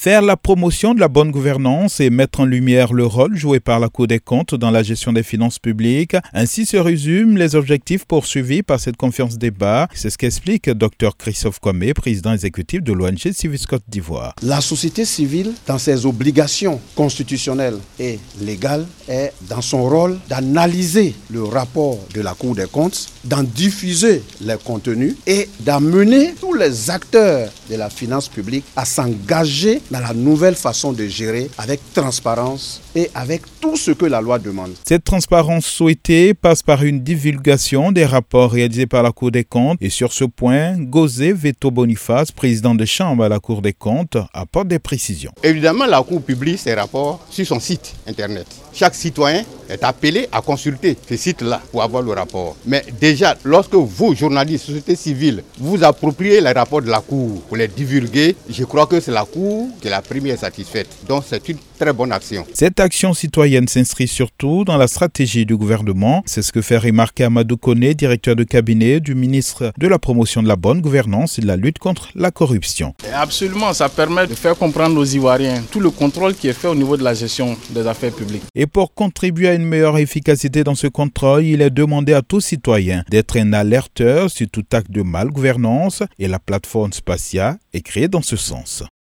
Faire la promotion de la bonne gouvernance et mettre en lumière le rôle joué par la Cour des comptes dans la gestion des finances publiques. Ainsi se résument les objectifs poursuivis par cette conférence débat. C'est ce qu'explique Dr Christophe Kwame, président exécutif de l'ONG Civis Côte d'Ivoire. La société civile, dans ses obligations constitutionnelles et légales, est dans son rôle d'analyser le rapport de la Cour des comptes, d'en diffuser les contenus et d'amener tous les acteurs de la finance publique à s'engager dans la nouvelle façon de gérer avec transparence et avec tout ce que la loi demande. Cette transparence souhaitée passe par une divulgation des rapports réalisés par la Cour des comptes et sur ce point, Gozé Veto Boniface, président de chambre à la Cour des comptes, apporte des précisions. Évidemment, la Cour publie ses rapports sur son site internet. Chaque citoyen est appelé à consulter ce site-là pour avoir le rapport. Mais déjà, lorsque vous, journalistes, société civile, vous appropriez les rapports de la Cour pour les divulguer, je crois que c'est la Cour qui est la première satisfaite. Donc c'est une très bonne action. Cette action citoyenne s'inscrit surtout dans la stratégie du gouvernement. C'est ce que fait remarquer Amadou Koné, directeur de cabinet du ministre de la promotion de la bonne gouvernance et de la lutte contre la corruption. Absolument, ça permet de faire comprendre aux Ivoiriens tout le contrôle qui est fait au niveau de la gestion des affaires publiques. Et pour contribuer à une meilleure efficacité dans ce contrôle, il est demandé à tout citoyen d'être un alerteur sur tout acte de malgouvernance et la plateforme Spatia est créée dans ce sens.